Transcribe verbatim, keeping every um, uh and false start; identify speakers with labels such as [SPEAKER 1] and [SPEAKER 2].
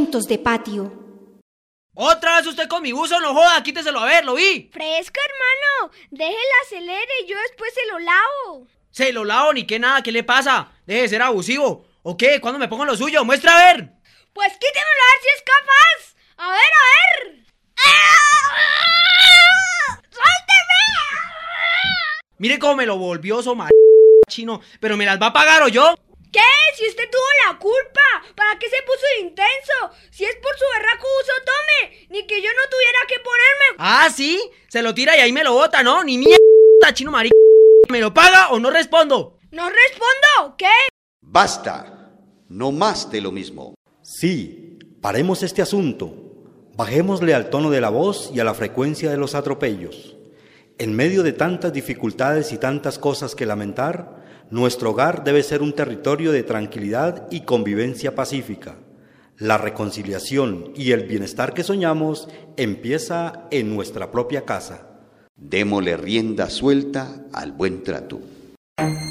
[SPEAKER 1] cientos de patio.
[SPEAKER 2] ¿Otra vez usted con mi buzo? No joda, quíteselo a ver, lo vi.
[SPEAKER 3] Fresco, hermano. Déjela acelere y yo después se lo lavo.
[SPEAKER 2] Se lo lavo ni qué nada, ¿qué le pasa? Deje de ser abusivo. ¿O qué? ¿Cuándo me pongo lo suyo? ¡Muestra a ver!
[SPEAKER 3] Pues quítemelo a ver si es capaz. A ver, a ver. ¡Suélteme!
[SPEAKER 2] Mire cómo me lo volvió so mar... chino. ¿Pero me las va a pagar o yo?
[SPEAKER 3] ¿Qué? Si usted tuvo la culpa. ¿Para qué se puso de intenso? Si es por su berraco uso, tome. Ni que yo no tuviera que ponerme.
[SPEAKER 2] Ah, ¿sí? Se lo tira y ahí me lo bota, ¿no? Ni mierda, chino maric... ¿Me lo paga o no respondo?
[SPEAKER 3] ¿No respondo? ¿Qué?
[SPEAKER 4] Basta. No más de lo mismo.
[SPEAKER 5] Sí, paremos este asunto. Bajémosle al tono de la voz y a la frecuencia de los atropellos. En medio de tantas dificultades y tantas cosas que lamentar, nuestro hogar debe ser un territorio de tranquilidad y convivencia pacífica. La reconciliación y el bienestar que soñamos empieza en nuestra propia casa.
[SPEAKER 4] Démosle rienda suelta al buen trato.